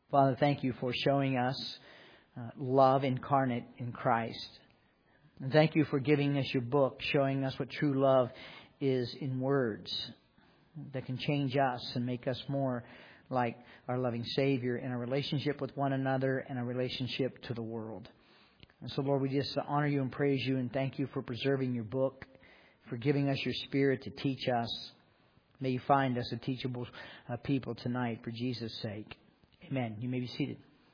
Father, thank you for showing us love incarnate in Christ. And thank you for giving us your book, showing us what true love is in words that can change us and make us more like our loving Savior in our relationship with one another and our relationship to the world. And so, Lord, we just honor you and praise you and thank you for preserving your book, for giving us your Spirit to teach us. May you find us a teachable people tonight for Jesus' sake. Amen. You may be seated.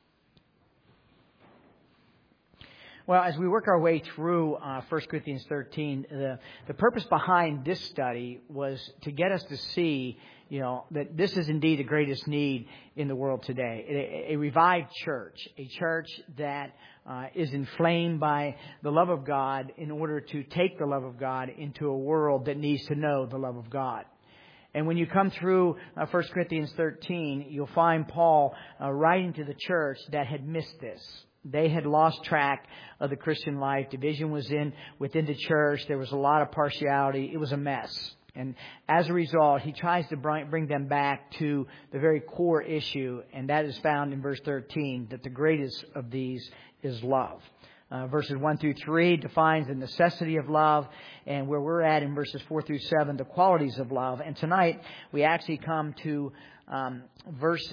Well, as we work our way through 1 Corinthians 13, the purpose behind this study was to get us to see, that this is indeed the greatest need in the world today. A revived church, a church that is inflamed by the love of God in order to take the love of God into a world that needs to know the love of God. And when you come through 1 Corinthians 13, you'll find Paul writing to the church that had missed this. They had lost track of the Christian life. Division was within the church. There was a lot of partiality. It was a mess. And as a result, he tries to bring them back to the very core issue. And that is found in verse 13, that the greatest of these is love. Verses 1 through 3 defines the necessity of love, and where we're at in verses 4 through 7, the qualities of love. And tonight we actually come to verse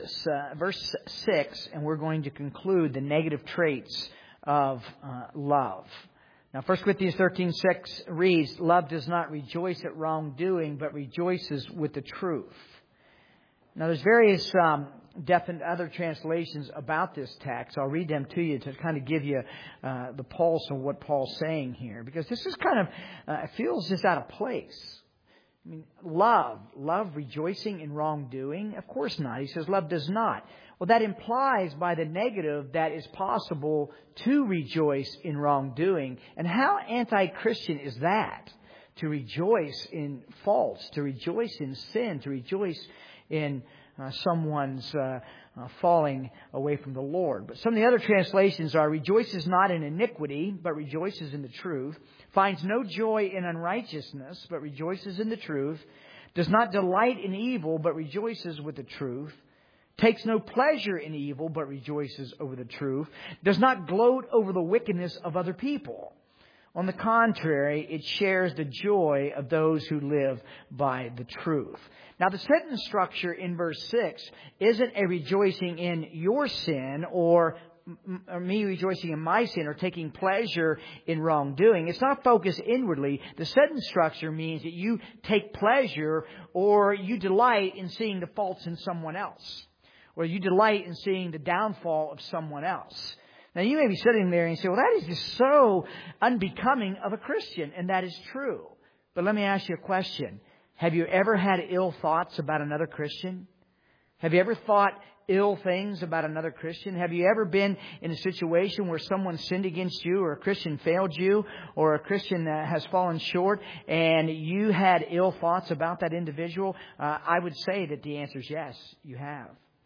6, and we're going to conclude the negative traits of love. Now, 1 Corinthians 13:6 reads, "Love does not rejoice at wrongdoing, but rejoices with the truth." Now, there's various definite other translations about this text. I'll read them to you to kind of give you the pulse of what Paul's saying here, because this is kind of it feels just out of place. I mean, love rejoicing in wrongdoing? Of course not. He says love does not. Well, that implies by the negative that it's possible to rejoice in wrongdoing. And how anti-Christian is that? To rejoice in faults, to rejoice in sin, to rejoice in someone's falling away from the Lord. But some of the other translations are, rejoices not in iniquity, but rejoices in the truth. Finds no joy in unrighteousness, but rejoices in the truth. Does not delight in evil, but rejoices with the truth. Takes no pleasure in evil, but rejoices over the truth. Does not gloat over the wickedness of other people. On the contrary, it shares the joy of those who live by the truth. Now, the sentence structure in verse 6 isn't a rejoicing in your sin or me rejoicing in my sin or taking pleasure in wrongdoing. It's not focused inwardly. The sentence structure means that you take pleasure or you delight in seeing the faults in someone else, or you delight in seeing the downfall of someone else. Now, you may be sitting there and say, well, that is just so unbecoming of a Christian, and that is true. But let me ask you a question. Have you ever had ill thoughts about another Christian? Have you ever thought ill things about another Christian? Have you ever been in a situation where someone sinned against you, or a Christian failed you, or a Christian has fallen short, and you had ill thoughts about that individual? I would say that the answer is yes, you have.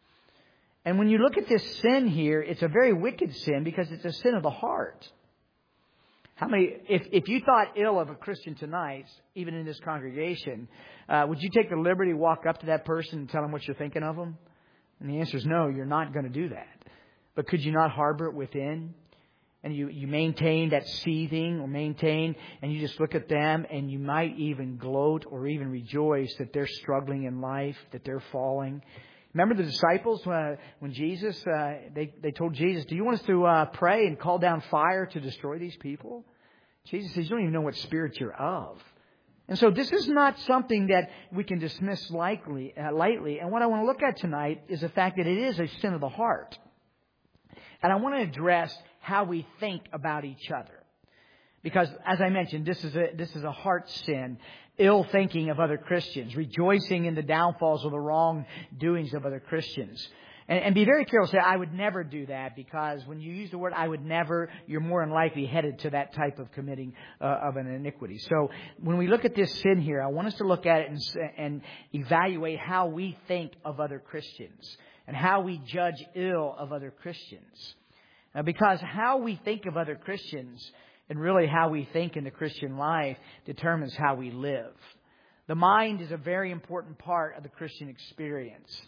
And when you look at this sin here, it's a very wicked sin because it's a sin of the heart. How many, if you thought ill of a Christian tonight, even in this congregation, would you take the liberty to walk up to that person and tell them what you're thinking of them? And the answer is no, you're not going to do that. But could you not harbor it within? And you maintain that seething or maintain, and you just look at them and you might even gloat or even rejoice that they're struggling in life, that they're falling. Remember the disciples when Jesus, they told Jesus, do you want us to pray and call down fire to destroy these people? Jesus says, you don't even know what spirit you're of. And so this is not something that we can dismiss lightly. And what I want to look at tonight is the fact that it is a sin of the heart. And I want to address how we think about each other. Because, as I mentioned, this is a heart sin. Ill thinking of other Christians. Rejoicing in the downfalls or the wrongdoings of other Christians. And be very careful. Say, I would never do that, because when you use the word I would never, you're more than likely headed to that type of committing of an iniquity. So when we look at this sin here, I want us to look at it and evaluate how we think of other Christians and how we judge ill of other Christians. Because how we think of other Christians and really how we think in the Christian life determines how we live. The mind is a very important part of the Christian experience.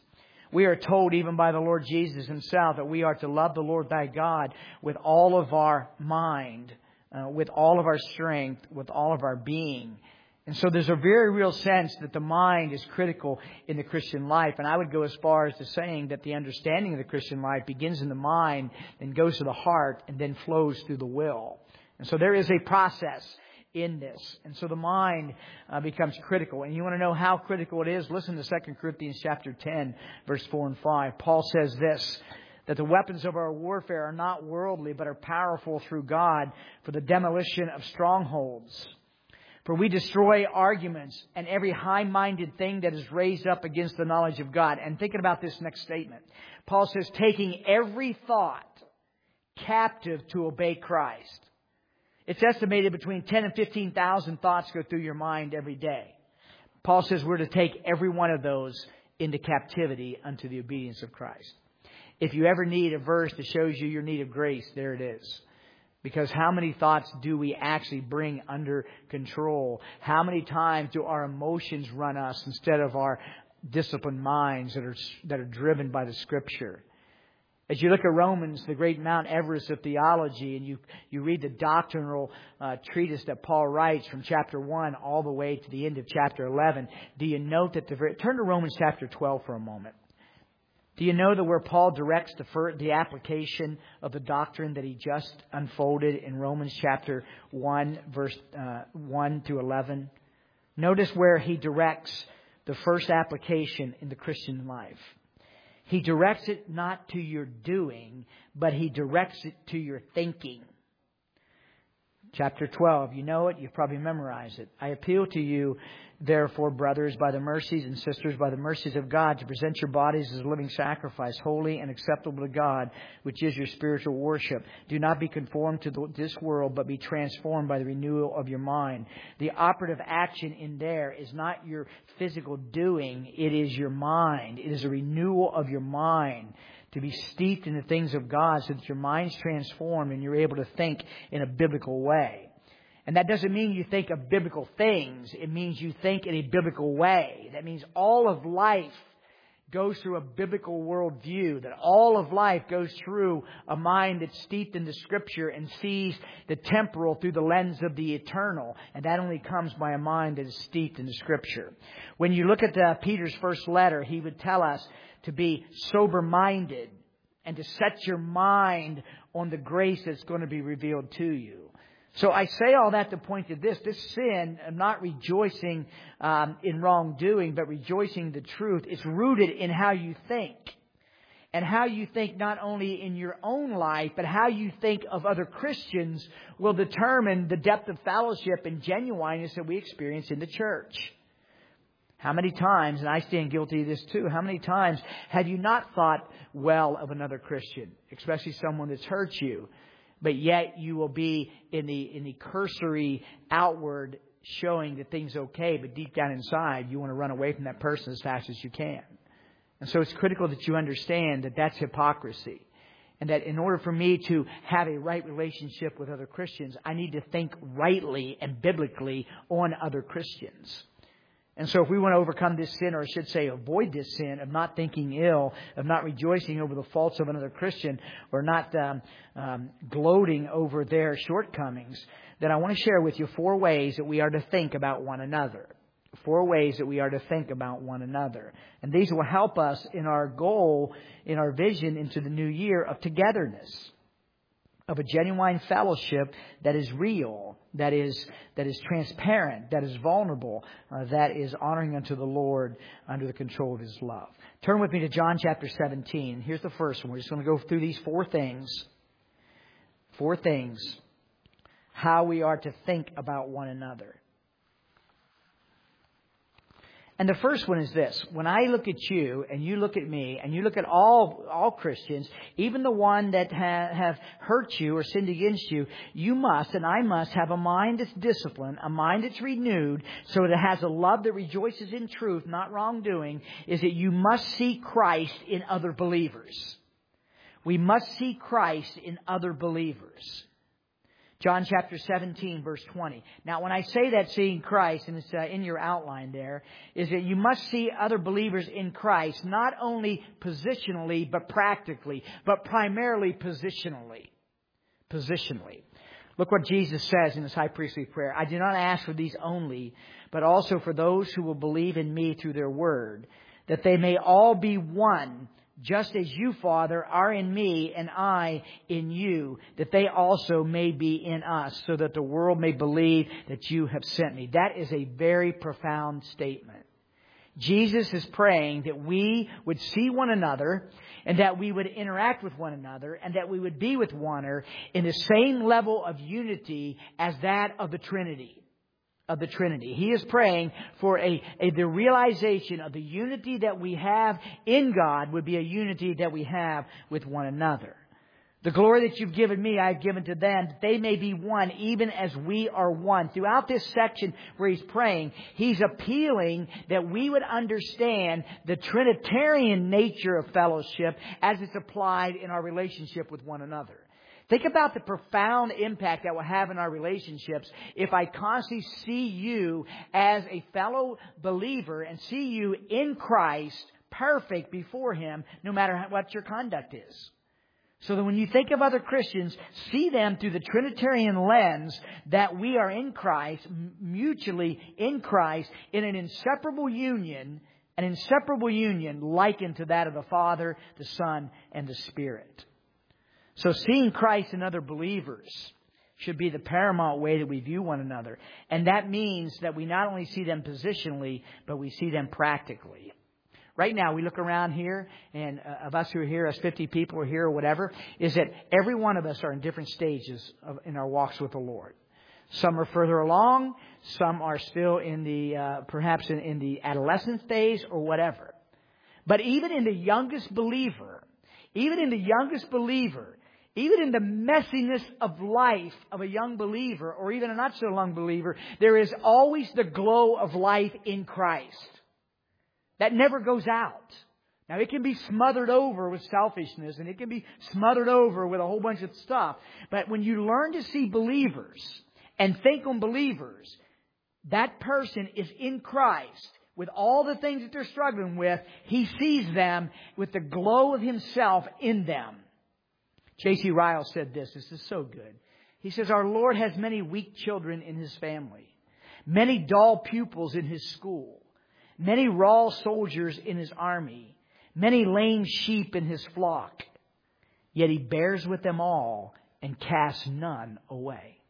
We are told even by the Lord Jesus Himself that we are to love the Lord thy God with all of our mind, with all of our strength, with all of our being. And so there's a very real sense that the mind is critical in the Christian life. And I would go as far as to saying that the understanding of the Christian life begins in the mind, then goes to the heart, and then flows through the will. And so there is a process in this. And so the mind becomes critical. And you want to know how critical it is? Listen to 2 Corinthians chapter 10, verse 4 and 5. Paul says this, that the weapons of our warfare are not worldly, but are powerful through God for the demolition of strongholds. For we destroy arguments and every high-minded thing that is raised up against the knowledge of God. And thinking about this next statement, Paul says, taking every thought captive to obey Christ. It's estimated between 10 and 15,000 thoughts go through your mind every day. Paul says we're to take every one of those into captivity unto the obedience of Christ. If you ever need a verse that shows you your need of grace, there it is. Because how many thoughts do we actually bring under control? How many times do our emotions run us instead of our disciplined minds that are driven by the Scripture? As you look at Romans, the great Mount Everest of theology, and you read the doctrinal treatise that Paul writes from chapter 1 all the way to the end of chapter 11, do you note that turn to Romans chapter 12 for a moment. Do you know that where Paul directs the application of the doctrine that he just unfolded in Romans chapter 1, verse 1 through 11? Notice where he directs the first application in the Christian life. He directs it not to your doing, but he directs it to your thinking. Chapter 12, you know it, you've probably memorized it. I appeal to you, therefore, brothers, by the mercies and sisters, by the mercies of God, to present your bodies as a living sacrifice, holy and acceptable to God, which is your spiritual worship. Do not be conformed to this world, but be transformed by the renewal of your mind. The operative action in there is not your physical doing, it is your mind. It is a renewal of your mind. To be steeped in the things of God so that your mind's transformed and you're able to think in a biblical way. And that doesn't mean you think of biblical things. It means you think in a biblical way. That means all of life goes through a biblical worldview. That all of life goes through a mind that's steeped in the Scripture and sees the temporal through the lens of the eternal. And that only comes by a mind that is steeped in the Scripture. When you look at Peter's first letter, he would tell us to be sober-minded and to set your mind on the grace that's going to be revealed to you. So I say all that to point to this sin of not rejoicing in wrongdoing, but rejoicing the truth. It's rooted in how you think. And how you think not only in your own life, but how you think of other Christians will determine the depth of fellowship and genuineness that we experience in the church. How many times, and I stand guilty of this too, how many times have you not thought well of another Christian, especially someone that's hurt you, but yet you will be in the cursory outward showing that things okay, but deep down inside you want to run away from that person as fast as you can. And so it's critical that you understand that that's hypocrisy. And that in order for me to have a right relationship with other Christians, I need to think rightly and biblically on other Christians. And so if we want to overcome this sin, or I should say avoid this sin of not thinking ill, of not rejoicing over the faults of another Christian, or not gloating over their shortcomings, then I want to share with you 4 ways that we are to think about one another. 4 ways that we are to think about one another. And these will help us in our goal, in our vision into the new year of togetherness, of a genuine fellowship that is real, that is transparent, that is vulnerable, that is honoring unto the Lord under the control of His love. Turn with me to John chapter 17. Here's the first one. We're just going to go through these 4 things. 4 things. How we are to think about one another. And the first one is this. When I look at you and you look at me and you look at all Christians, even the one that have hurt you or sinned against you, you must and I must have a mind that's disciplined, a mind that's renewed, so that it has a love that rejoices in truth, not wrongdoing, is that you must see Christ in other believers. We must see Christ in other believers. John chapter 17, verse 20. Now, when I say that seeing Christ, and it's in your outline there, is that you must see other believers in Christ, not only positionally, but practically, but primarily positionally. Positionally. Look what Jesus says in His high priestly prayer. I do not ask for these only, but also for those who will believe in me through their word, that they may all be one, just as you, Father, are in me and I in you, that they also may be in us, so that the world may believe that you have sent me. That is a very profound statement. Jesus is praying that we would see one another and that we would interact with one another and that we would be with one another in the same level of unity as that of the Trinity. He is praying for the realization of the unity that we have in God would be a unity that we have with one another. The glory that you've given me, I have given to them, that they may be one, even as we are one. Throughout this section where he's praying, he's appealing that we would understand the Trinitarian nature of fellowship as it's applied in our relationship with one another. Think about the profound impact that will have in our relationships if I constantly see you as a fellow believer and see you in Christ, perfect before Him, no matter what your conduct is. So that when you think of other Christians, see them through the Trinitarian lens that we are in Christ, mutually in Christ, in an inseparable union likened to that of the Father, the Son, and the Spirit. So seeing Christ in other believers should be the paramount way that we view one another. And that means that we not only see them positionally, but we see them practically. Right now, we look around here, and of us who are here, us 50 people are here or whatever, is that every one of us are in different stages in our walks with the Lord. Some are further along. Some are still in the perhaps in the adolescent phase or whatever. But even in the youngest believer, even in the messiness of life of a young believer or even a not so young believer, there is always the glow of life in Christ. That never goes out. Now, it can be smothered over with selfishness and it can be smothered over with a whole bunch of stuff. But when you learn to see believers and think on believers, that person is in Christ. With all the things that they're struggling with, He sees them with the glow of Himself in them. J.C. Ryle said this. This is so good. He says, our Lord has many weak children in His family, many dull pupils in His school, many raw soldiers in His army, many lame sheep in His flock. Yet He bears with them all and casts none away.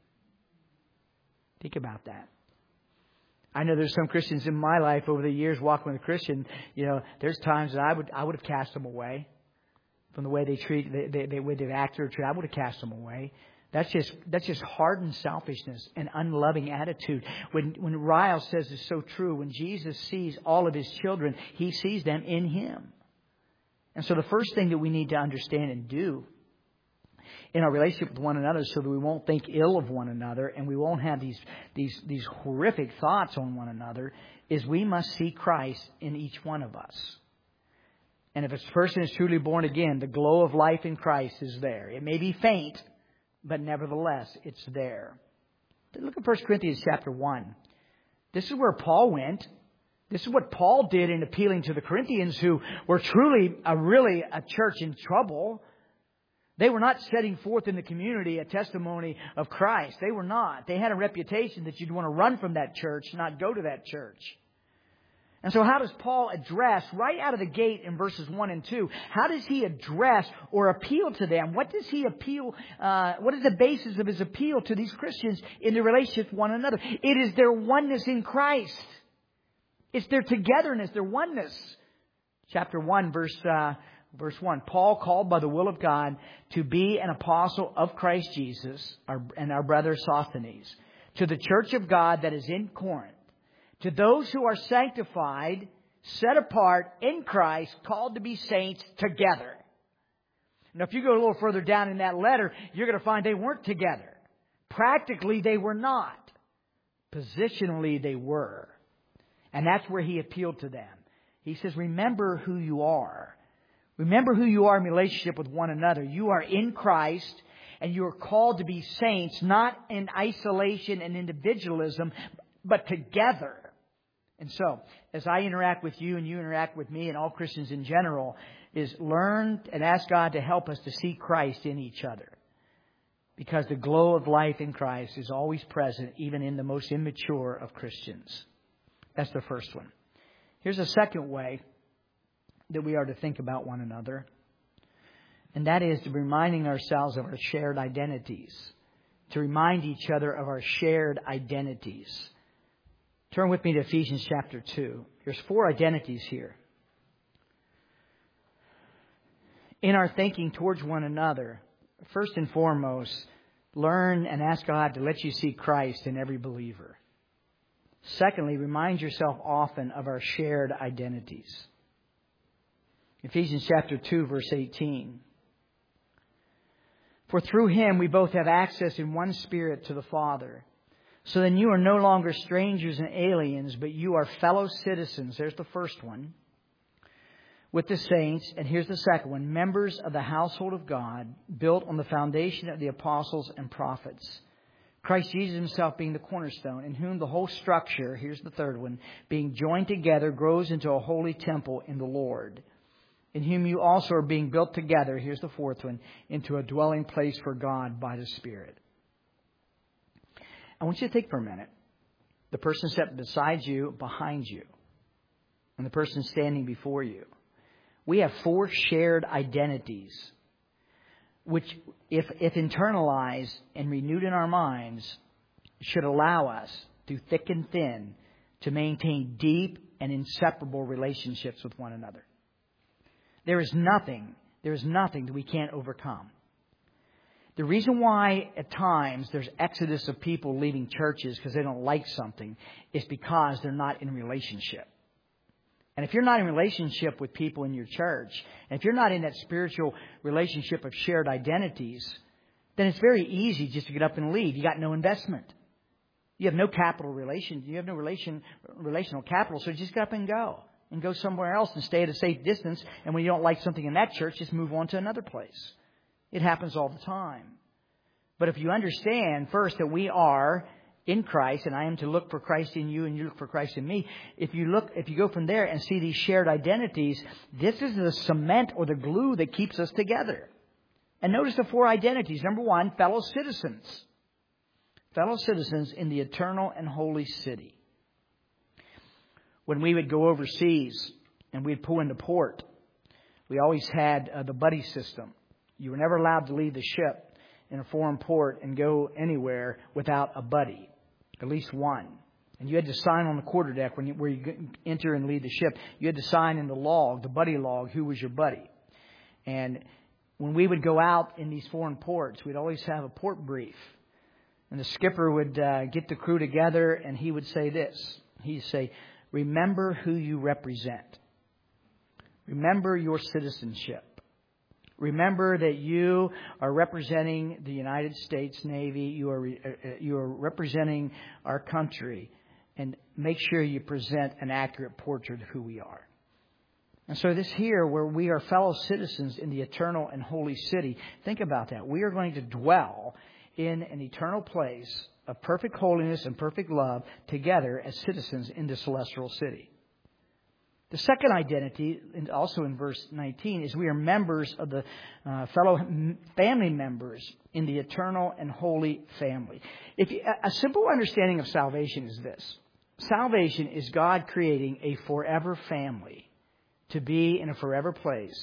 Think about that. I know there's some Christians in my life over the years walking with a Christian. You know, there's times that I would have cast them away from the way they treat, the way they've acted or treated. I would have cast them away. That's just hardened selfishness and unloving attitude. When Ryle says it's so true, when Jesus sees all of His children, He sees them in Him. And so the first thing that we need to understand and do in our relationship with one another, so that we won't think ill of one another and we won't have these horrific thoughts on one another, is we must see Christ in each one of us. And if a person is truly born again, the glow of life in Christ is there. It may be faint, but nevertheless, it's there. Look at 1 Corinthians chapter 1. This is where Paul went. This is what Paul did in appealing to the Corinthians, who were truly a church in trouble. They were not setting forth in the community a testimony of Christ. They were not. They had a reputation that you'd want to run from that church, not go to that church. And so how does Paul address, right out of the gate in verses 1 and 2, how does he address or appeal to them? What does he appeal, what is the basis of his appeal to these Christians in their relationship with one another? It is their oneness in Christ. It's their togetherness, their oneness. Chapter 1, Verse 1, Paul, called by the will of God to be an apostle of Christ Jesus, and our brother Sosthenes, to the church of God that is in Corinth, to those who are sanctified, set apart in Christ, called to be saints together. Now, if you go a little further down in that letter, you're going to find they weren't together. Practically, they were not. Positionally, they were. And that's where he appealed to them. He says, remember who you are. Remember who you are in relationship with one another. You are in Christ, And you are called to be saints, not in isolation and individualism, but together. And so, as I interact with you and you interact with me and all Christians in general, is learn and ask God to help us to see Christ in each other. Because the glow of life in Christ is always present, even in the most immature of Christians. That's the first one. Here's a second way that we are to think about one another. And that is to reminding ourselves of our shared identities. To remind each other of our shared identities. Turn with me to Ephesians chapter 2. There's 4 identities here. In our thinking towards one another, first and foremost, learn and ask God to let you see Christ in every believer. Secondly, remind yourself often of our shared identities. Ephesians chapter 2, verse 18. For through Him we both have access in one Spirit to the Father. So then you are no longer strangers and aliens, but you are fellow citizens. There's the first one. With the saints, and here's the second one, members of the household of God, built on the foundation of the apostles and prophets. Christ Jesus Himself being the cornerstone, in whom the whole structure, here's the third one, being joined together, grows into a holy temple in the Lord. In whom you also are being built together, here's the fourth one, into a dwelling place for God by the Spirit. I want you to think for a minute. The person sitting beside you, behind you, and the person standing before you. We have 4 shared identities, which, if internalized and renewed in our minds, should allow us, through thick and thin, to maintain deep and inseparable relationships with one another. There is nothing that we can't overcome. The reason why at times there's exodus of people leaving churches because they don't like something is because they're not in relationship. And if you're not in relationship with people in your church, and if you're not in that spiritual relationship of shared identities, then it's very easy just to get up and leave. You got no investment. You have no capital relation. You have no relational capital. So just get up and go somewhere else and stay at a safe distance. And when you don't like something in that church, just move on to another place. It happens all the time. But if you understand first that we are in Christ, and I am to look for Christ in you and you look for Christ in me. If you go from there and see these shared identities, this is the cement or the glue that keeps us together. And notice the 4 identities. Number 1, fellow citizens. Fellow citizens in the eternal and holy city. When we would go overseas and we'd pull into port, we always had the buddy system. You were never allowed to leave the ship in a foreign port and go anywhere without a buddy. At least one. And you had to sign on the quarterdeck where you enter and leave the ship. You had to sign in the log, the buddy log, who was your buddy. And when we would go out in these foreign ports, we'd always have a port brief. And the skipper would get the crew together and he would say this. He'd say, remember who you represent. Remember your citizenship. Remember that you are representing the United States Navy. You are representing our country. And make sure you present an accurate portrait of who we are. And so this here, where we are fellow citizens in the eternal and holy city, think about that. We are going to dwell in an eternal place of perfect holiness and perfect love together as citizens in the celestial city. The second identity, and also in verse 19, is we are members of the fellow family members in the eternal and holy family. A simple understanding of salvation is this. Salvation is God creating a forever family to be in a forever place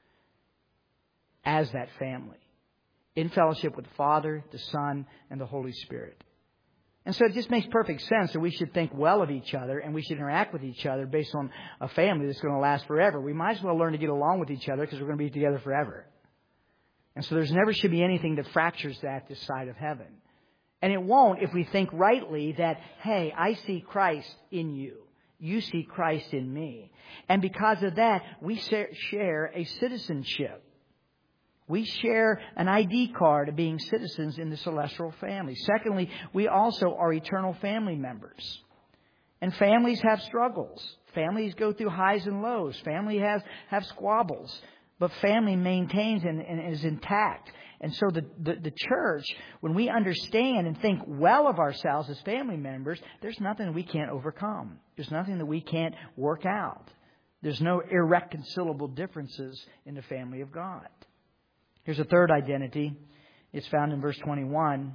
as that family, in fellowship with the Father, the Son, and the Holy Spirit. And so it just makes perfect sense that we should think well of each other and we should interact with each other based on a family that's going to last forever. We might as well learn to get along with each other because we're going to be together forever. And so there's never should be anything that fractures that this side of heaven. And it won't if we think rightly that, hey, I see Christ in you. You see Christ in me. And because of that, we share a citizenship. We share an ID card of being citizens in the celestial family. Secondly, we also are eternal family members. And families have struggles. Families go through highs and lows. Family have squabbles. But family maintains and is intact. And so the church, when we understand and think well of ourselves as family members, there's nothing we can't overcome. There's nothing that we can't work out. There's no irreconcilable differences in the family of God. Here's a third identity. It's found in verse 21.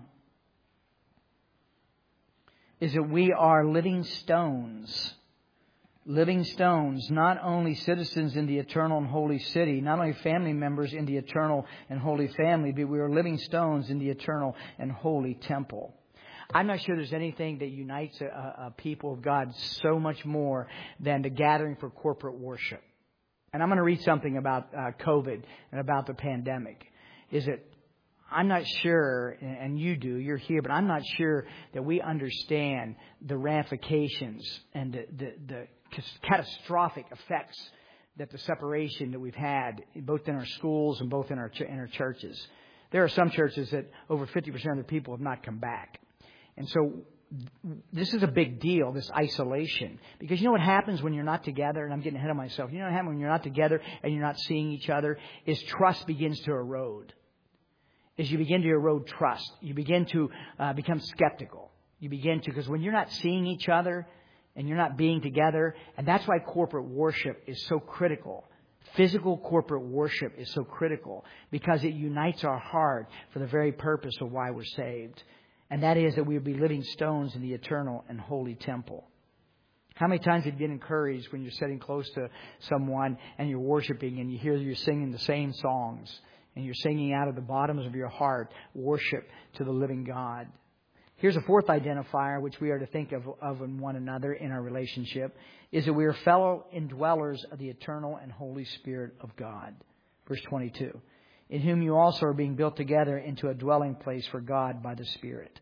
Is that we are living stones. Living stones, not only citizens in the eternal and holy city, not only family members in the eternal and holy family, but we are living stones in the eternal and holy temple. I'm not sure there's anything that unites a people of God so much more than the gathering for corporate worship. And I'm going to read something about COVID and about the pandemic. Is that I'm not sure, and you do, you're here, but I'm not sure that we understand the ramifications and the catastrophic effects that the separation that we've had, both in our schools and both in our churches. There are some churches that over 50% of the people have not come back. And so this is a big deal, this isolation. Because you know what happens when you're not together? And I'm getting ahead of myself. You know what happens when you're not together and you're not seeing each other? Is trust begins to erode. As you begin to erode trust, you begin to become skeptical. You begin to, because when you're not seeing each other and you're not being together, and that's why corporate worship is so critical. Physical corporate worship is so critical because it unites our heart for the very purpose of why we're saved. And that is that we will be living stones in the eternal and holy temple. How many times have you been encouraged when you're sitting close to someone and you're worshiping and you hear you're singing the same songs and you're singing out of the bottoms of your heart worship to the living God? Here's a fourth identifier which we are to think of in one another in our relationship, is that we are fellow indwellers of the eternal and Holy Spirit of God. Verse 22, in whom you also are being built together into a dwelling place for God by the Spirit.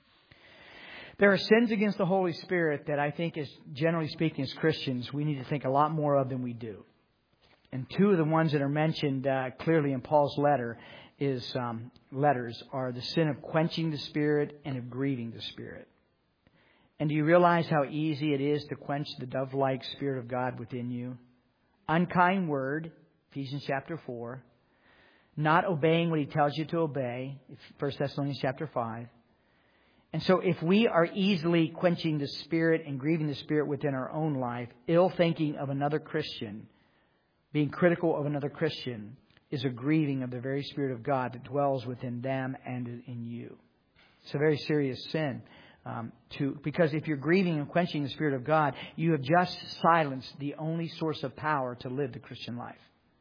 There are sins against the Holy Spirit that I think, as generally speaking, as Christians, we need to think a lot more of than we do. And two of the ones that are mentioned clearly in Paul's letters are the sin of quenching the Spirit and of grieving the Spirit. And do you realize how easy it is to quench the dove-like Spirit of God within you? Unkind word, Ephesians chapter 4. Not obeying what He tells you to obey, 1 Thessalonians chapter 5. And so if we are easily quenching the Spirit and grieving the Spirit within our own life, ill thinking of another Christian, being critical of another Christian, is a grieving of the very Spirit of God that dwells within them and in you. It's a very serious sin. Because if you're grieving and quenching the Spirit of God, you have just silenced the only source of power to live the Christian life.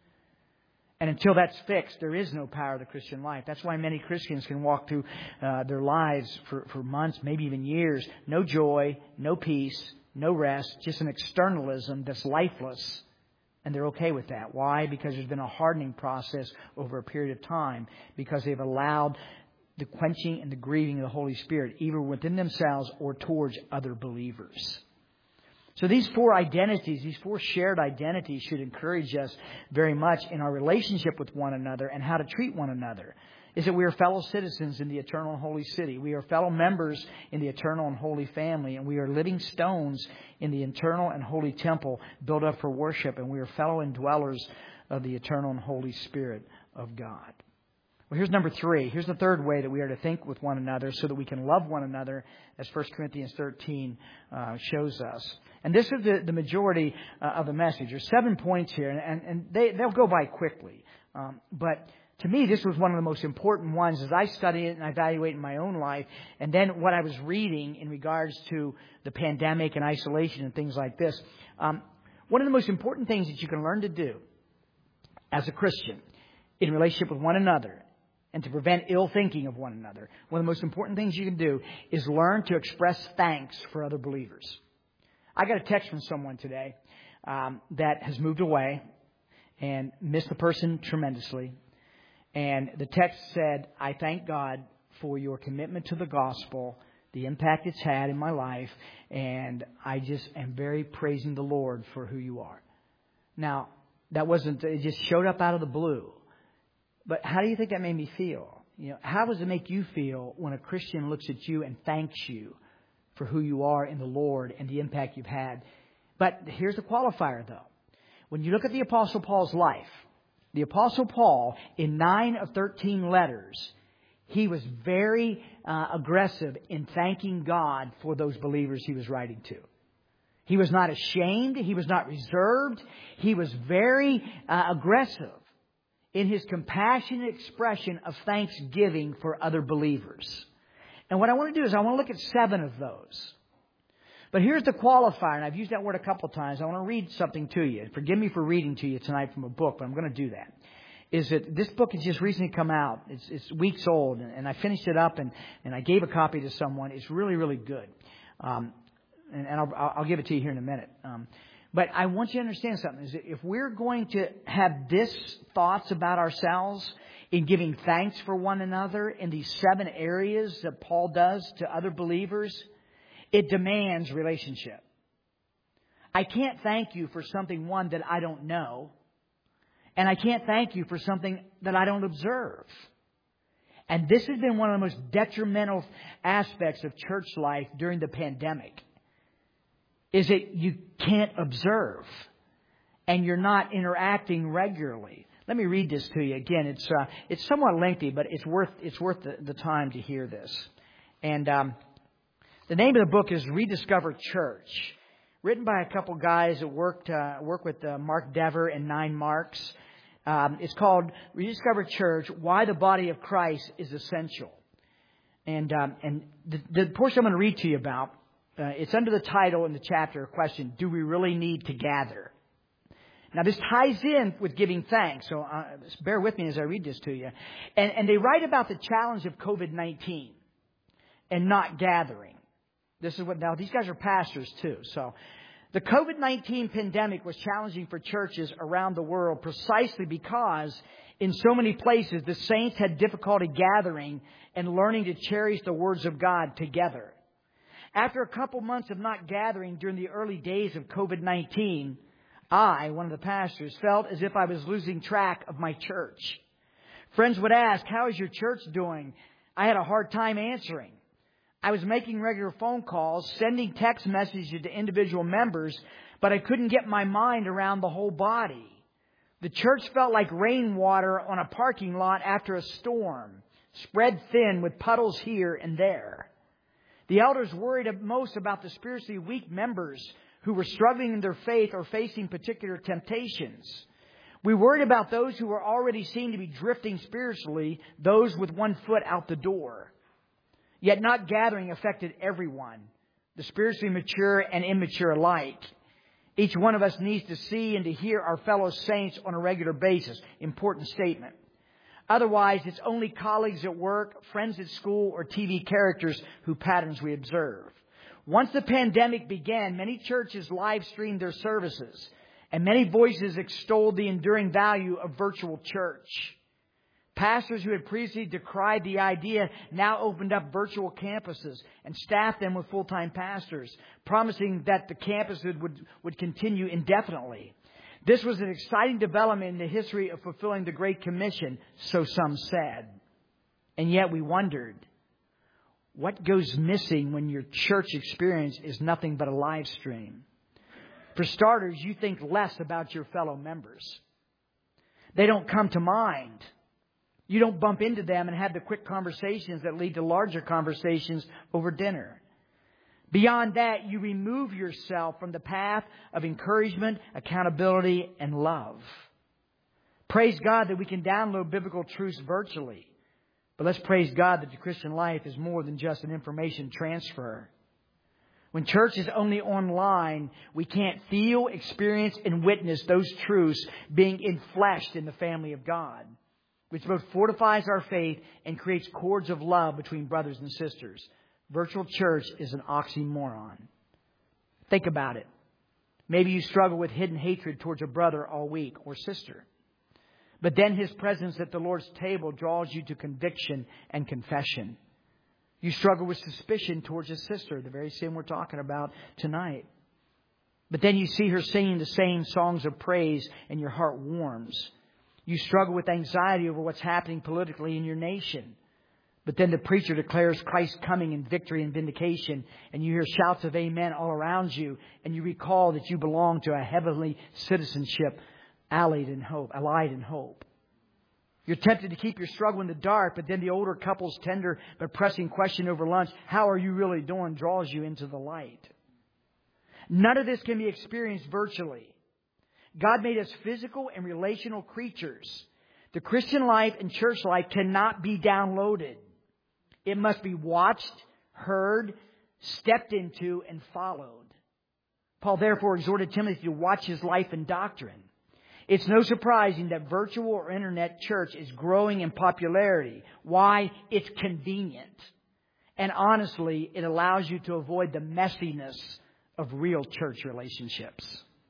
And until that's fixed, there is no power of the Christian life. That's why many Christians can walk through their lives for months, maybe even years. No joy, no peace, no rest, just an externalism that's lifeless. And they're okay with that. Why? Because there's been a hardening process over a period of time. Because they've allowed the quenching and the grieving of the Holy Spirit, either within themselves or towards other believers. So these four identities, these four shared identities should encourage us very much in our relationship with one another and how to treat one another. Is that we are fellow citizens in the eternal and holy city. We are fellow members in the eternal and holy family. And we are living stones in the eternal and holy temple built up for worship. And we are fellow indwellers of the eternal and Holy Spirit of God. Well, here's number 3. Here's the third way that we are to think with one another so that we can love one another, as 1 Corinthians 13 shows us. And this is the majority of the message. There's 7 points here, and they'll go by quickly. But to me, this was one of the most important ones as I study it and I evaluate in my own life. And then what I was reading in regards to the pandemic and isolation and things like this. One of the most important things that you can learn to do as a Christian in relationship with one another and to prevent ill thinking of one another, one of the most important things you can do is learn to express thanks for other believers. I got a text from someone today that has moved away and missed the person tremendously. And the text said, I thank God for your commitment to the gospel, the impact it's had in my life, and I just am very praising the Lord for who you are. Now, it just showed up out of the blue. But how do you think that made me feel? How does it make you feel when a Christian looks at you and thanks you for who you are in the Lord and the impact you've had? But here's the qualifier, though. When you look at the Apostle Paul's life, the Apostle Paul, in 9 of 13 letters, he was very aggressive in thanking God for those believers he was writing to. He was not ashamed. He was not reserved. He was very aggressive in his compassionate expression of thanksgiving for other believers. And what I want to do is I want to look at 7 of those. But here's the qualifier, and I've used that word a couple of times. I want to read something to you. Forgive me for reading to you tonight from a book, but I'm going to do that. Is that this book has just recently come out. It's weeks old, and I finished it up, and I gave a copy to someone. It's really, really good. And I'll give it to you here in a minute. But I want you to understand something. Is that if we're going to have this thoughts about ourselves in giving thanks for one another in these 7 areas that Paul does to other believers, it demands relationship. I can't thank you for something, one, that I don't know. And I can't thank you for something that I don't observe. And this has been one of the most detrimental aspects of church life during the pandemic. Is that you can't observe. And you're not interacting regularly. Let me read this to you again. It's somewhat lengthy, but it's worth the time to hear this. And the name of the book is Rediscover Church, written by a couple guys that work with Mark Dever and 9 Marks. It's called Rediscover Church: Why the Body of Christ is Essential. And the portion I'm going to read to you about, it's under the title in the chapter, question: Do we really need to gather? Now, this ties in with giving thanks, so bear with me as I read this to you. And they write about the challenge of COVID-19 and not gathering. This is what, now these guys are pastors too. So the COVID-19 pandemic was challenging for churches around the world precisely because in so many places the saints had difficulty gathering and learning to cherish the words of God together. After a couple months of not gathering during the early days of COVID-19, I, one of the pastors, felt as if I was losing track of my church. Friends would ask, "How is your church doing?" I had a hard time answering. I was making regular phone calls, sending text messages to individual members, but I couldn't get my mind around the whole body. The church felt like rainwater on a parking lot after a storm, spread thin with puddles here and there. The elders worried most about the spiritually weak members who were struggling in their faith or facing particular temptations. We worried about those who were already seen to be drifting spiritually, those with one foot out the door. Yet not gathering affected everyone, the spiritually mature and immature alike. Each one of us needs to see and to hear our fellow saints on a regular basis. Important statement. Otherwise, it's only colleagues at work, friends at school, or TV characters whose patterns we observe. Once the pandemic began, many churches live streamed their services, and many voices extolled the enduring value of virtual church. Pastors who had previously decried the idea now opened up virtual campuses and staffed them with full-time pastors, promising that the campuses would continue indefinitely. This was an exciting development in the history of fulfilling the Great Commission, so some said. And yet we wondered, what goes missing when your church experience is nothing but a live stream? For starters, you think less about your fellow members. They don't come to mind. You don't bump into them and have the quick conversations that lead to larger conversations over dinner. Beyond that, you remove yourself from the path of encouragement, accountability, and love. Praise God that we can download biblical truths virtually. But let's praise God that the Christian life is more than just an information transfer. When church is only online, we can't feel, experience, and witness those truths being enfleshed in the family of God, which both fortifies our faith and creates cords of love between brothers and sisters. Virtual church is an oxymoron. Think about it. Maybe you struggle with hidden hatred towards a brother all week or sister. But then His presence at the Lord's table draws you to conviction and confession. You struggle with suspicion towards a sister, the very sin we're talking about tonight. But then you see her singing the same songs of praise and your heart warms. You struggle with anxiety over what's happening politically in your nation. But then the preacher declares Christ's coming in victory and vindication, and you hear shouts of amen all around you, and you recall that you belong to a heavenly citizenship allied in hope. You're tempted to keep your struggle in the dark, but then the older couple's tender but pressing question over lunch, how are you really doing, draws you into the light. None of this can be experienced virtually. God made us physical and relational creatures. The Christian life and church life cannot be downloaded. It must be watched, heard, stepped into, and followed. Paul therefore exhorted Timothy to watch his life and doctrine. It's no surprising that virtual or internet church is growing in popularity. Why? It's convenient. And honestly, it allows you to avoid the messiness of real church relationships.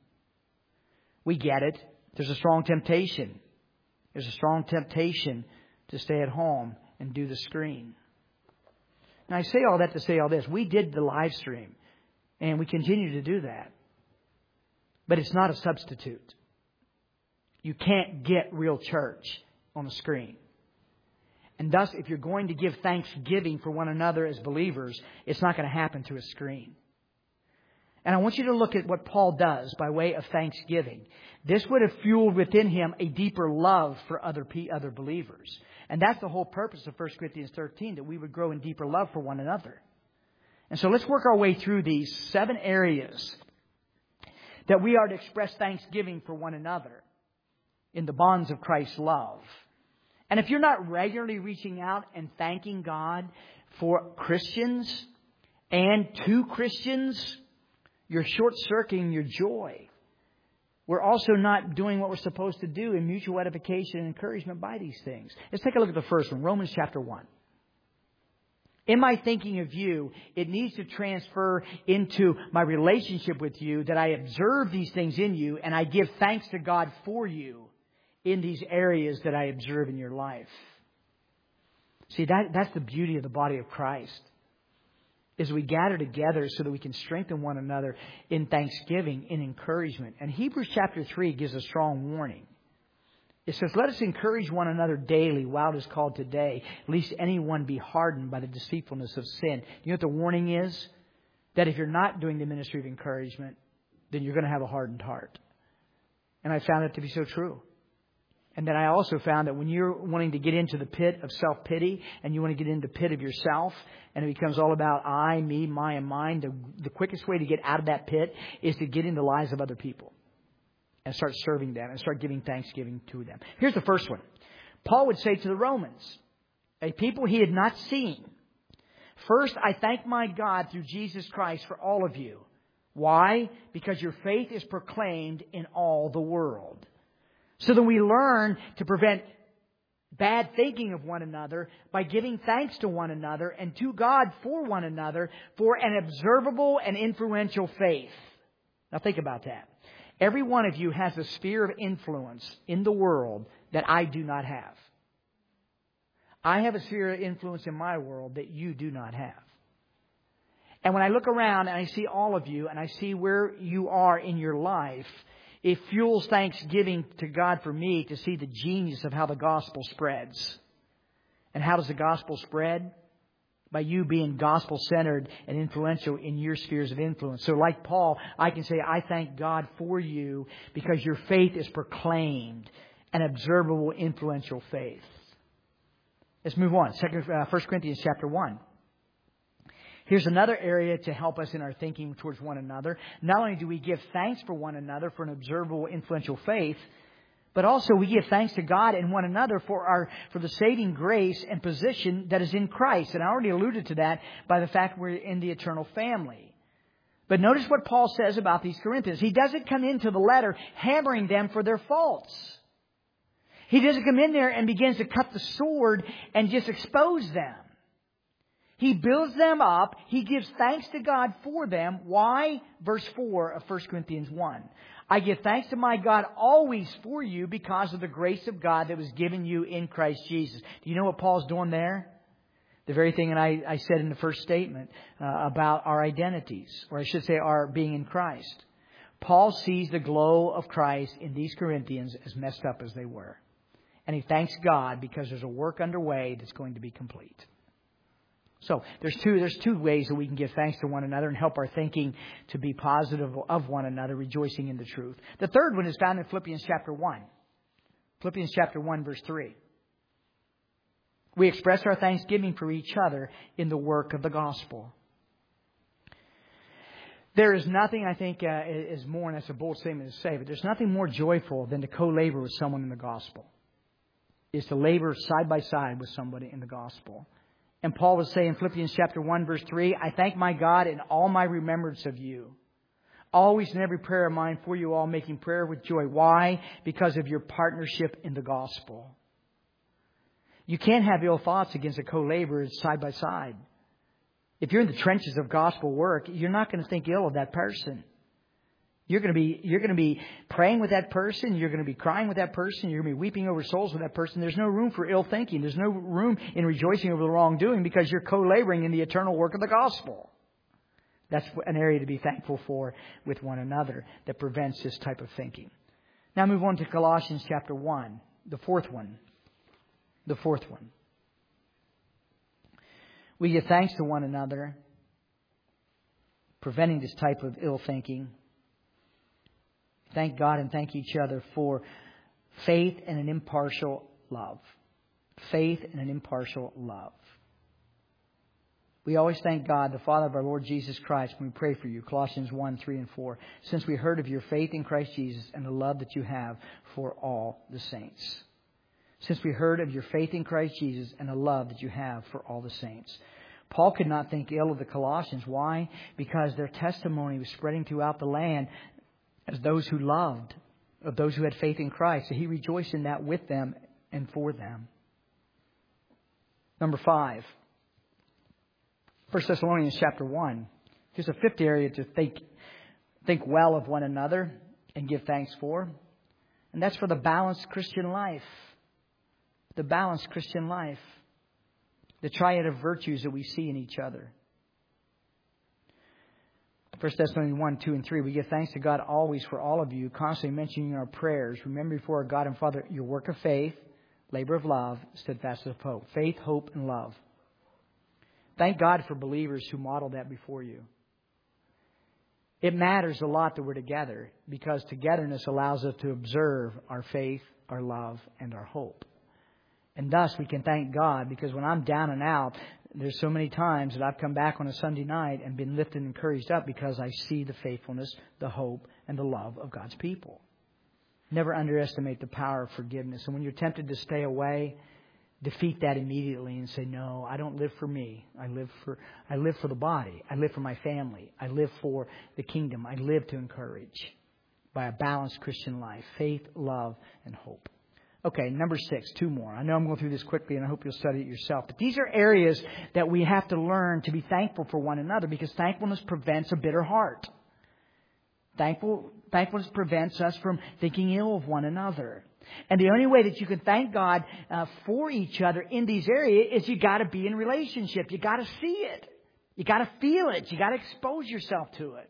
We get it. There's a strong temptation. There's a strong temptation to stay at home and do the screen. Now, I say all that to say all this. We did the live stream, and we continue to do that. But it's not a substitute. You can't get real church on a screen. And thus, if you're going to give thanksgiving for one another as believers, it's not going to happen through a screen. And I want you to look at what Paul does by way of thanksgiving. This would have fueled within him a deeper love for other believers. And that's the whole purpose of 1 Corinthians 13, that we would grow in deeper love for one another. And so let's work our way through these 7 areas that we are to express thanksgiving for one another in the bonds of Christ's love. And if you're not regularly reaching out and thanking God for Christians and to Christians, you're short-circuiting your joy. We're also not doing what we're supposed to do in mutual edification and encouragement by these things. Let's take a look at the first one, Romans chapter 1. In my thinking of you, it needs to transfer into my relationship with you, that I observe these things in you and I give thanks to God for you in these areas that I observe in your life. See, that's the beauty of the body of Christ, is we gather together so that we can strengthen one another in thanksgiving, in encouragement. And Hebrews chapter 3 gives a strong warning. It says, let us encourage one another daily while it is called today, lest anyone be hardened by the deceitfulness of sin. You know what the warning is? That if you're not doing the ministry of encouragement, then you're going to have a hardened heart. And I found it to be so true. And then I also found that when you're wanting to get into the pit of self-pity and you want to get into the pit of yourself and it becomes all about I, me, my, and mine, the quickest way to get out of that pit is to get in the lives of other people and start serving them and start giving thanksgiving to them. Here's the first one. Paul would say to the Romans, a people he had not seen, first, I thank my God through Jesus Christ for all of you. Why? Because your faith is proclaimed in all the world. So that we learn to prevent bad thinking of one another by giving thanks to one another and to God for one another for an observable and influential faith. Now think about that. Every one of you has a sphere of influence in the world that I do not have. I have a sphere of influence in my world that you do not have. And when I look around and I see all of you and I see where you are in your life, it fuels thanksgiving to God for me to see the genius of how the gospel spreads. And how does the gospel spread? By you being gospel-centered and influential in your spheres of influence. So like Paul, I can say, I thank God for you because your faith is proclaimed, an observable, influential faith. Let's move on. 1 Corinthians chapter 1. Here's another area to help us in our thinking towards one another. Not only do we give thanks for one another for an observable, influential faith, but also we give thanks to God and one another for the saving grace and position that is in Christ. And I already alluded to that by the fact we're in the eternal family. But notice what Paul says about these Corinthians. He doesn't come into the letter hammering them for their faults. He doesn't come in there and begins to cut the sword and just expose them. He builds them up. He gives thanks to God for them. Why? Verse 4 of 1 Corinthians 1. I give thanks to my God always for you because of the grace of God that was given you in Christ Jesus. Do you know what Paul's doing there? The very thing that I said in the first statement about our identities, or I should say our being in Christ. Paul sees the glow of Christ in these Corinthians as messed up as they were. And he thanks God because there's a work underway that's going to be complete. So there's two ways that we can give thanks to one another and help our thinking to be positive of one another, rejoicing in the truth. The third one is found in Philippians chapter 1. Philippians chapter 1, verse 3. We express our thanksgiving for each other in the work of the gospel. There is nothing, I think, is more, and that's a bold statement to say, but there's nothing more joyful than to co-labor with someone in the gospel. Is to labor side by side with somebody in the gospel. And Paul would say in Philippians chapter 1, verse 3, I thank my God in all my remembrance of you. Always in every prayer of mine for you all, making prayer with joy. Why? Because of your partnership in the gospel. You can't have ill thoughts against a co-laborer side by side. If you're in the trenches of gospel work, you're not going to think ill of that person. You're going to be praying with that person. You're going to be crying with that person. You're going to be weeping over souls with that person. There's no room for ill thinking. There's no room in rejoicing over the wrongdoing because you're co-laboring in the eternal work of the gospel. That's an area to be thankful for with one another that prevents this type of thinking. Now move on to Colossians chapter 1, the fourth one. The fourth one. We give thanks to one another, preventing this type of ill thinking. Thank God and thank each other for faith and an impartial love. Faith and an impartial love. We always thank God, the Father of our Lord Jesus Christ, when we pray for you. Colossians 1, 3, and 4. Since we heard of your faith in Christ Jesus and the love that you have for all the saints. Since we heard of your faith in Christ Jesus and the love that you have for all the saints. Paul could not think ill of the Colossians. Why? Because their testimony was spreading throughout the land as those who loved, of those who had faith in Christ. So he rejoiced in that with them and for them. Number 5. 1 Thessalonians chapter 1. Here's a fifth area to think well of one another and give thanks for. And that's for the balanced Christian life. The balanced Christian life. The triad of virtues that we see in each other. 1 Thessalonians 1, 2, and 3. We give thanks to God always for all of you, constantly mentioning in our prayers. Remember before our God and Father your work of faith, labor of love, steadfastness of hope. Faith, hope, and love. Thank God for believers who model that before you. It matters a lot that we're together because togetherness allows us to observe our faith, our love, and our hope. And thus we can thank God because when I'm down and out, there's so many times that I've come back on a Sunday night and been lifted and encouraged up because I see the faithfulness, the hope, and the love of God's people. Never underestimate the power of forgiveness. And when you're tempted to stay away, defeat that immediately and say, no, I don't live for me. I live for the body. I live for my family. I live for the kingdom. I live to encourage by a balanced Christian life, faith, love, and hope. Okay, number 6, 2 more. I know I'm going through this quickly and I hope you'll study it yourself. But these are areas that we have to learn to be thankful for one another because thankfulness prevents a bitter heart. Thankfulness prevents us from thinking ill of one another. And the only way that you can thank God for each other in these areas is you got to be in relationship. You got to see it. You got to feel it. You got to expose yourself to it.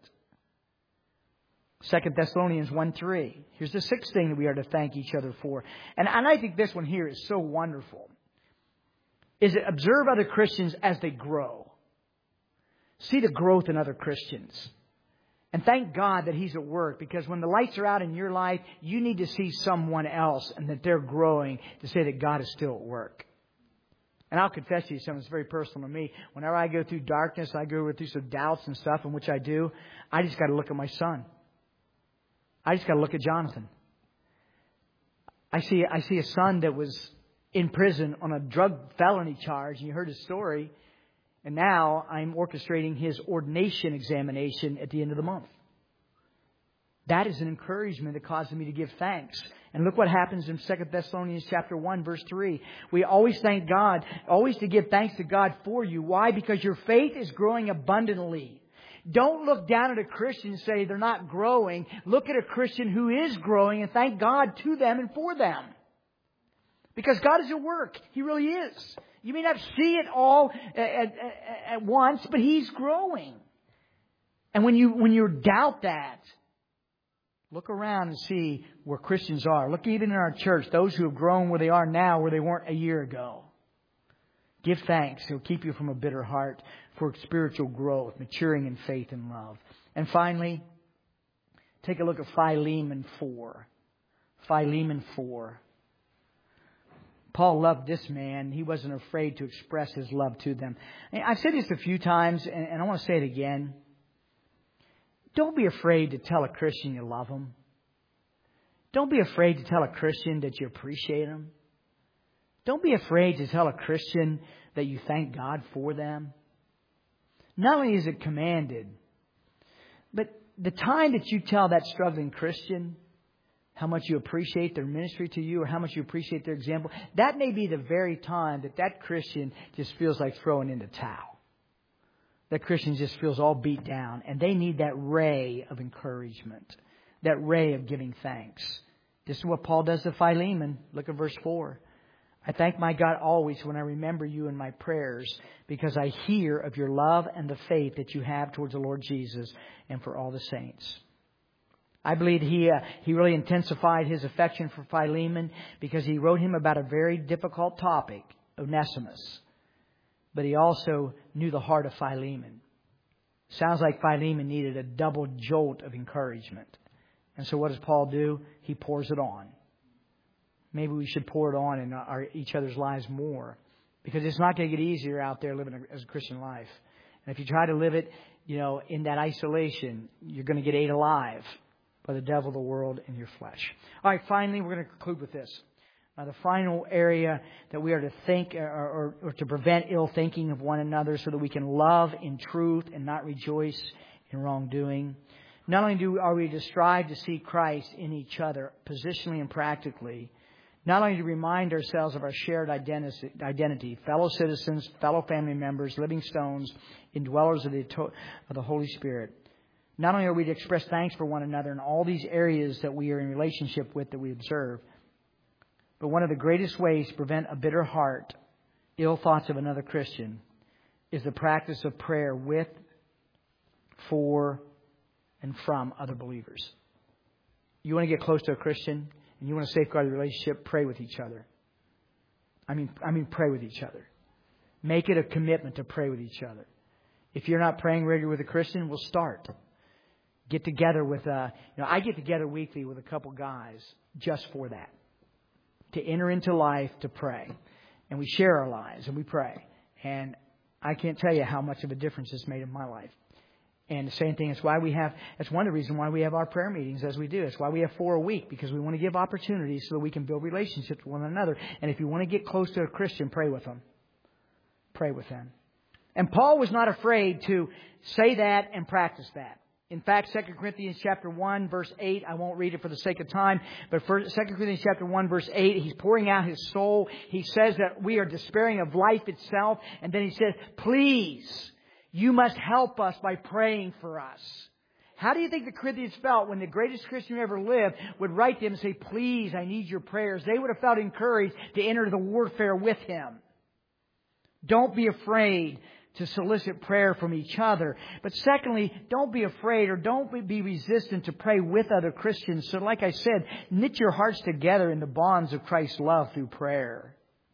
2 Thessalonians 1:3. Here's the 6th thing that we are to thank each other for. And I think this one here is so wonderful. Is to observe other Christians as they grow. See the growth in other Christians. And thank God that He's at work because when the lights are out in your life, you need to see someone else and that they're growing to say that God is still at work. And I'll confess to you something that's very personal to me. Whenever I go through darkness, I go through some doubts and stuff, in which I do, I just got to look at my son. I just got to look at Jonathan. I see a son that was in prison on a drug felony charge, and you heard his story. And now I'm orchestrating his ordination examination at the end of the month. That is an encouragement that causes me to give thanks. And look what happens in 2 Thessalonians chapter 1, verse 3. We always thank God, always to give thanks to God for you. Why? Because your faith is growing abundantly. Don't look down at a Christian and say they're not growing. Look at a Christian who is growing and thank God to them and for them. Because God is at work. He really is. You may not see it all at once, but He's growing. And when you doubt that, look around and see where Christians are. Look even in our church, those who have grown where they are now, where they weren't a year ago. Give thanks. He'll keep you from a bitter heart for spiritual growth, maturing in faith and love. And finally, take a look at Philemon 4. Philemon 4. Paul loved this man. He wasn't afraid to express his love to them. And I've said this a few times, and I want to say it again. Don't be afraid to tell a Christian you love them. Don't be afraid to tell a Christian that you appreciate them. Don't be afraid to tell a Christian that you thank God for them. Not only is it commanded, but the time that you tell that struggling Christian how much you appreciate their ministry to you or how much you appreciate their example, that may be the very time that Christian just feels like throwing in the towel. That Christian just feels all beat down, and they need that ray of encouragement, that ray of giving thanks. This is what Paul does to Philemon. Look at verse 4. I thank my God always when I remember you in my prayers, because I hear of your love and the faith that you have towards the Lord Jesus and for all the saints. I believe he really intensified his affection for Philemon because he wrote him about a very difficult topic, Onesimus. But he also knew the heart of Philemon. Sounds like Philemon needed a double jolt of encouragement. And so what does Paul do? He pours it on. Maybe we should pour it on in each other's lives more, because it's not going to get easier out there living as a Christian life. And if you try to live it, in that isolation, you're going to get ate alive by the devil, the world, and your flesh. All right, finally, we're going to conclude with this. The final are that we are to think or to prevent ill thinking of one another so that we can love in truth and not rejoice in wrongdoing. Not only are we to strive to see Christ in each other, positionally and practically, not only to remind ourselves of our shared identity, fellow citizens, fellow family members, living stones, indwellers of the Holy Spirit. Not only are we to express thanks for one another in all these areas that we are in relationship with, that we observe, but one of the greatest ways to prevent a bitter heart, ill thoughts of another Christian, is the practice of prayer with, for, and from other believers. You want to get close to a Christian and you want to safeguard the relationship, pray with each other. I mean, pray with each other. Make it a commitment to pray with each other. If you're not praying regularly with a Christian, we'll start. Get together with, I get together weekly with a couple guys just for that. To enter into life, to pray. And we share our lives and we pray. And I can't tell you how much of a difference it's made in my life. And the same thing, that's one of the reasons why we have our prayer meetings as we do. It's why we have 4 a week, because we want to give opportunities so that we can build relationships with one another. And if you want to get close to a Christian, pray with them. Pray with them. And Paul was not afraid to say that and practice that. In fact, 2 Corinthians chapter 1, verse 8, I won't read it for the sake of time, but 2 Corinthians chapter 1, verse 8, he's pouring out his soul. He says that we are despairing of life itself. And then he says, please, you must help us by praying for us. How do you think the Corinthians felt when the greatest Christian who ever lived would write them and say, please, I need your prayers? They would have felt encouraged to enter the warfare with him. Don't be afraid to solicit prayer from each other. But secondly, don't be afraid or don't be resistant to pray with other Christians. So like I said, knit your hearts together in the bonds of Christ's love through prayer.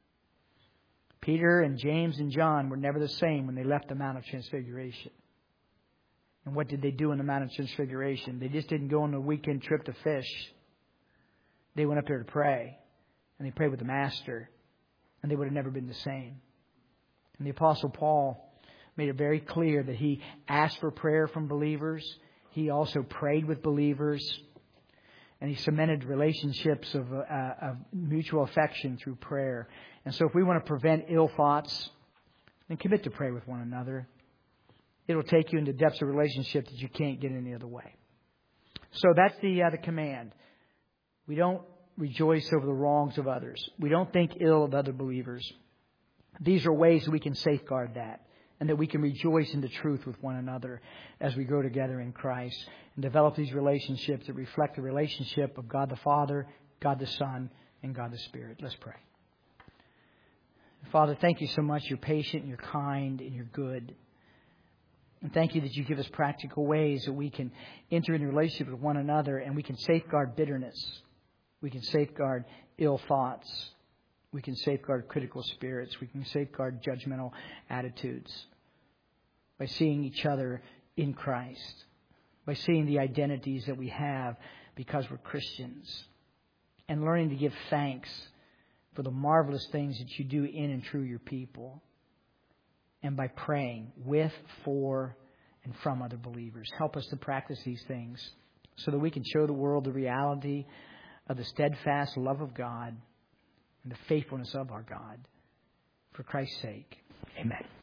Peter and James and John were never the same when they left the Mount of Transfiguration. And what did they do in the Mount of Transfiguration? They just didn't go on a weekend trip to fish. They went up there to pray. And they prayed with the Master. And they would have never been the same. And the Apostle Paul made it very clear that he asked for prayer from believers. He also prayed with believers. And he cemented relationships of mutual affection through prayer. And so if we want to prevent ill thoughts, then commit to pray with one another. It'll take you into depths of relationship that you can't get any other way. So that's the command. We don't rejoice over the wrongs of others. We don't think ill of other believers. These are ways we can safeguard that, and that we can rejoice in the truth with one another as we grow together in Christ and develop these relationships that reflect the relationship of God the Father, God the Son, and God the Spirit. Let's pray. Father, thank you so much. You're patient, you're kind, and you're good. And thank you that you give us practical ways that we can enter into relationship with one another, and we can safeguard bitterness. We can safeguard ill thoughts. We can safeguard critical spirits. We can safeguard judgmental attitudes by seeing each other in Christ, by seeing the identities that we have because we're Christians, and learning to give thanks for the marvelous things that you do in and through your people, and by praying with, for, and from other believers. Help us to practice these things so that we can show the world the reality of the steadfast love of God and the faithfulness of our God. For Christ's sake, amen.